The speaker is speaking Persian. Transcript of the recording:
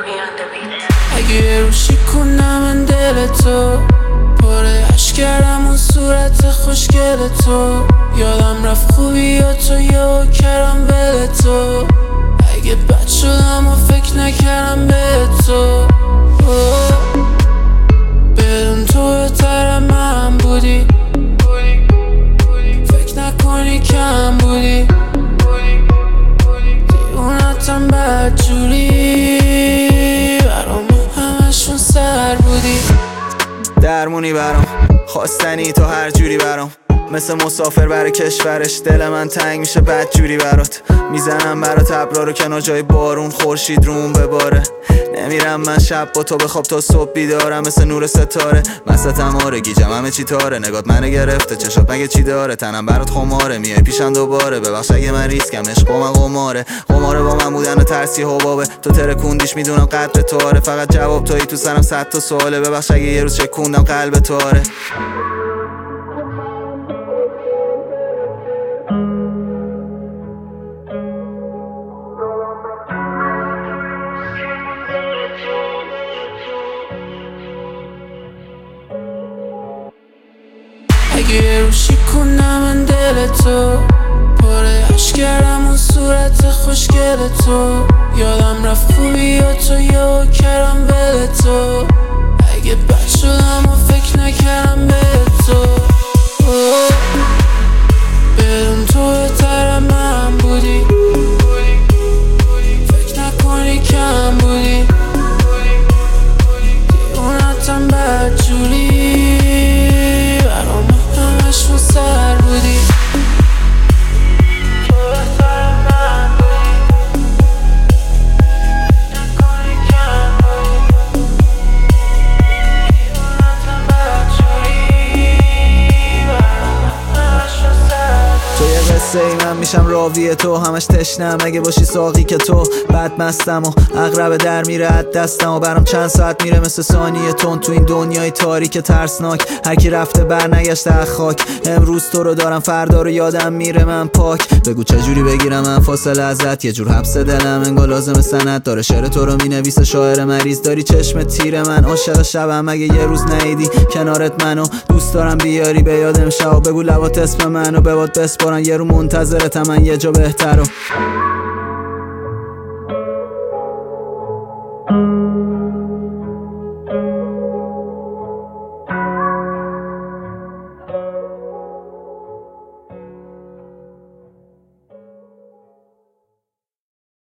اگه یه روشی کنم من دل تو پاره عشق کردم اون صورت خوشگل تو یادم رفت خوبی و تو یا کردم بل تو اگه بد شدم و فکر نکردم به تو بدون تو بهتر من بودی فکر نکنی کم بودی دیونتم بدجوری برام همشون سر بودی درمونی برام خواستنی تو هر جوری برام مثل مسافر برای کشورش دل من تنگ میشه بدجوری برات میزنم برات ابرا رو کنار جای بارون خورشید روم بباره نمیرم من شب با تو بخواب تا صبح بیدارم مثل نور ستاره وسطم آره گیجم همه چی تاره نگات منو گرفته چشات مگه چی داره تنم برات خماره میای پیشم دوباره ببخش اگه من ریسکم عشق با من قماره با من بودن و ترسی حبابه تو ترکوندیش میدونم قدر تو آره فقط جواب تویی تو سرم 100 تا سواله ببخش اگه یه روز چکوندم قلب تو آره اگه یه روشی کنم من دل تو پاره عشق کردم اون صورت خوشگل تو یادم رفت خوبی و تو یا کردم بل تو اگه بد شدم و فکر نکردم به تو بدون تو بهتر من بودی فکر نکنی کم بودی دیونتم بدجوری برام همشون سر بودی تو بهتر من بودی نکنی کم بودی دیونتم بدجوری برام همشون سر بودی تو یه قصه ای من میشم راوی تو همش تشنم اگه باشی ساقی که تو بد مستم و اغرب در میره از دستم و برام چند ساعت میره مثل ثانیه تون تو این دنیای تاریک ترسناک هر کی رفته بر نگشته از خاک امروز تو رو دارم فردا رو یادم میره من پاک بگو چجوری بگیرم من فاصله ازت یه جور حبس دلم انگار لازم سند داره شعر تو رو مینویسه شاعر مریض داری چشم تیر من عاشق شبم اگه یه روز نیدی کنارت منو دوست دارم بیاری به یادم شب بگو لبات اسم منو بباد بسپارن یه رو منتظرتم من یه جا بهترو